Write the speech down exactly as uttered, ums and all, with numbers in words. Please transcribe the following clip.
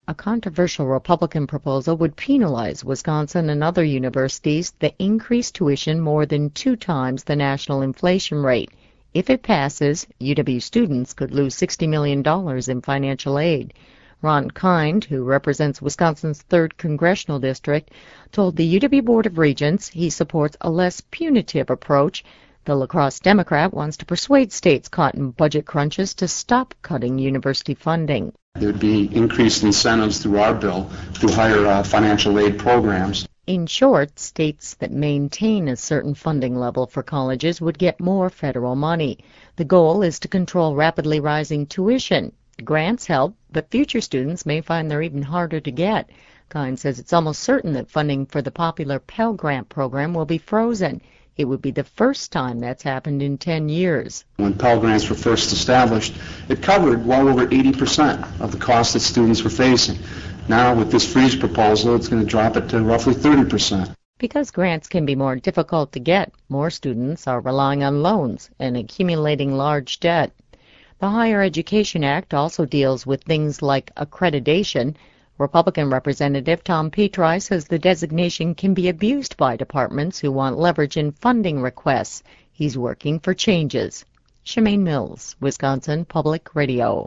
A controversial Republican proposal would penalize Wisconsin and other universities that increase tuition more than two times the national inflation rate. If it passes, U W students could lose sixty million dollars in financial aid. Ron Kind, who represents Wisconsin's third congressional district, told the U W Board of Regents he supports a less punitive approach. The La Crosse Democrat wants to persuade states caught in budget crunches to stop cutting university funding. There would be increased incentives through our bill through higher uh, financial aid programs. In short, states that maintain a certain funding level for colleges would get more federal money. The goal is to control rapidly rising tuition. Grants help, but future students may find they're even harder to get. Kind says it's almost certain that funding for the popular Pell Grant program will be frozen. It would be the first time that's happened in ten years. When Pell Grants were first established, it covered well over eighty percent of the cost that students were facing. Now, with this freeze proposal, it's going to drop it to roughly thirty percent. Because grants can be more difficult to get, more students are relying on loans and accumulating large debt. The Higher Education Act also deals with things like accreditation. Republican Representative Tom Petri says the designation can be abused by departments who want leverage in funding requests. He's working for changes. Shemaine Mills, Wisconsin Public Radio.